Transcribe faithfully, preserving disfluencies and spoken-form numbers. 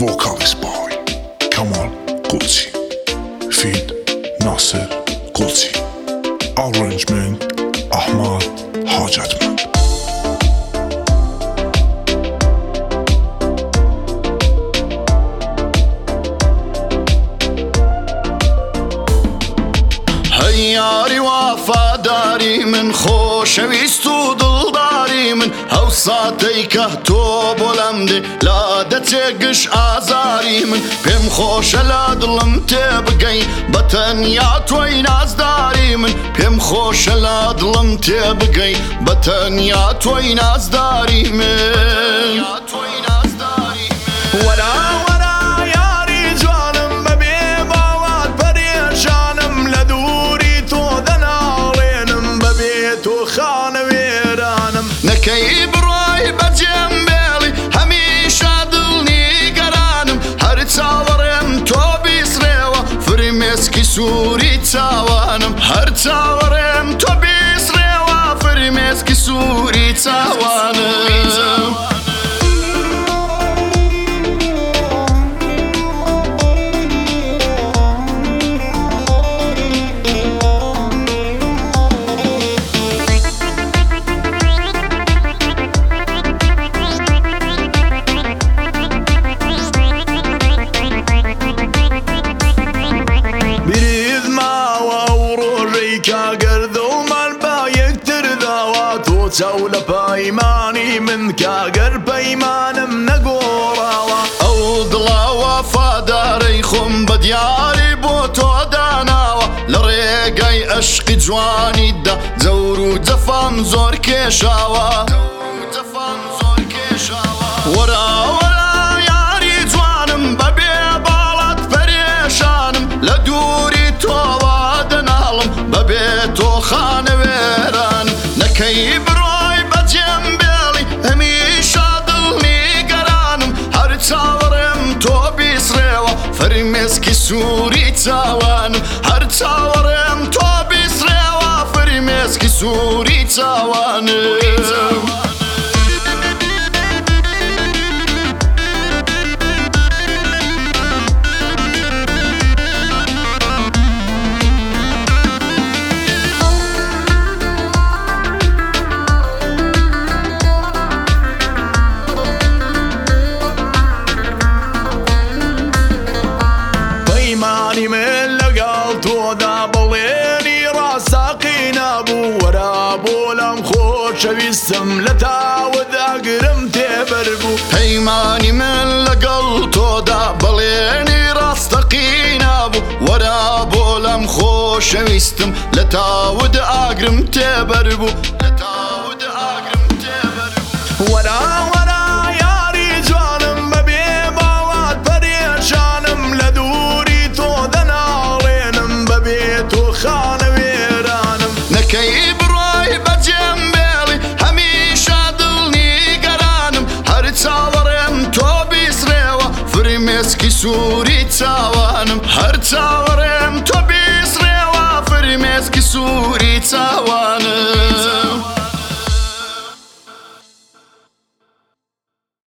Vocalist by Kamal Qudsi, feat Nasser Qudsi, arrangement Ahmad Hajatmand. هياري وفاداري من خوشویست و دڵداری من هەوساتەی کە تۆ بۆ لەم دێ لا دەچێگش ئازاری من پێم خۆشە لە دڵم تێبگەی بە تەنیا تۆی نازداری من پێم خۆشە لە دڵم تێبگەی بە تەنیا تۆی نازداری من وەرا وەرا یاری جوانم بەبێ باوات پەرێشانم لە دووری تۆ دەناڵێنم بەبێ تۆ خانەوێرانم نەکەی بڕۆی بەجێم بێڵی هەمیشە دڵنیگەرانم هەر چاوەڕێم تۆ بیسرێوە فرمێسکی سووری چاوانم هەر چاوەڕێم تۆ بیسرێوە فرمێسکی سووری چاوانم چاو لە پەیمانی من کاگەر پەیمانم نەگۆڕاوە ئەو دڵا وەفادارەی خۆم بە دیاری بۆ تۆ داناوە لە ڕێگەی عەشقی جوانیدا جەور و جەفام زۆر کێشاوە وەرا وەرا یاری جوانم بەبێ باڵات پەرێشانم لە دووری تۆوە دەناڵم بەبێ تۆ خانەوێران نەکەی بڕۆی بەجێم بێڵی هەمیشە دڵنیگەرانم هەر چاوەڕێم تۆ بیسرێوە فرمێسکی سووری چاوانم هەر چاوەڕێم تۆ بیسرێوە فرمێسکی سووری چاوانم من لەگەڵ تۆدا بڵێنی ڕاستەقی نەبوو وەرا بۆ لەم خۆشەویستم لە تاوت ئەگرم تێبەر بوو پەیمانی من لەگەڵ تۆدا بڵێنی ڕاستەقی نەبوو وەرا بۆ لەم خۆشەویستم لە تاوت ئاگرم تێبەر بوو لە تاوت ئاگرم تێبەر بوو وەرا وەرا یاری جوانم بەبێ باوات پەرێشانم لە دووری خانەوێرانم نەکەی بڕۆی بەجێم بێڵی هەمیشە دڵنیگەرانم هەر چاوەڕێم تۆ بیسرێوە فرمێسکی سووری چاوانم هەر چاوەڕێم تۆ بیسرێوە فرمێسکی سووری چاوانم